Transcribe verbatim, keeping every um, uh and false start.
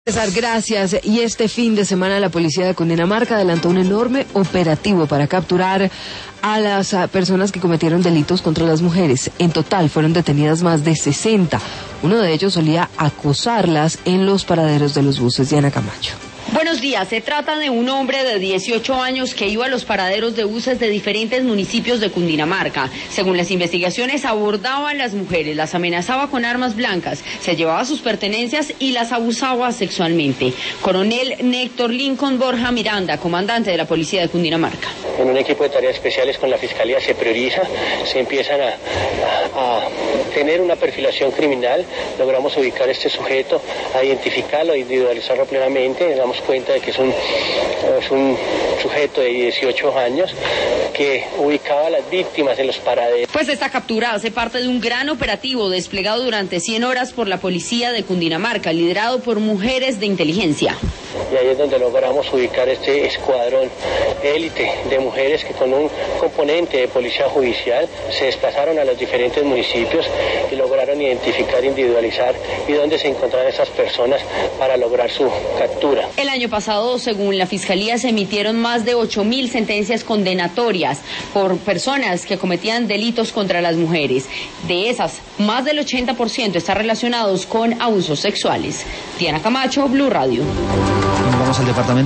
César, gracias. Y este fin de semana la policía de Cundinamarca adelantó un enorme operativo para capturar a las personas que cometieron delitos contra las mujeres. En total fueron detenidas más de sesenta. Uno de ellos solía acosarlas en los paraderos de los buses. Diana Camacho. Buenos días, se trata de un hombre de dieciocho años que iba a los paraderos de buses de diferentes municipios de Cundinamarca. Según las investigaciones, abordaba a las mujeres, las amenazaba con armas blancas, se llevaba sus pertenencias y las abusaba sexualmente. Coronel Néctor Lincoln Borja Miranda, comandante de la policía de Cundinamarca. En un equipo de tareas especiales con la Fiscalía se prioriza, se empiezan a, a, a tener una perfilación criminal, logramos ubicar a este sujeto, a identificarlo, a individualizarlo plenamente, damos cuenta de que es un, es un sujeto de dieciocho años que ubicaba a las víctimas en los paraderos. Pues esta captura hace parte de un gran operativo desplegado durante cien horas por la policía de Cundinamarca, liderado por mujeres de inteligencia. Y ahí es donde logramos ubicar este escuadrón élite de mujeres que con un componente de policía judicial se desplazaron a los diferentes municipios y lograron identificar, individualizar y dónde se encontraban esas personas para lograr su captura. El año pasado, según la Fiscalía, se emitieron más de ocho mil sentencias condenatorias por personas que cometían delitos contra las mujeres. De esas, más del ochenta por ciento están relacionados con abusos sexuales. Diana Camacho, Blue Radio. Vamos al departamento.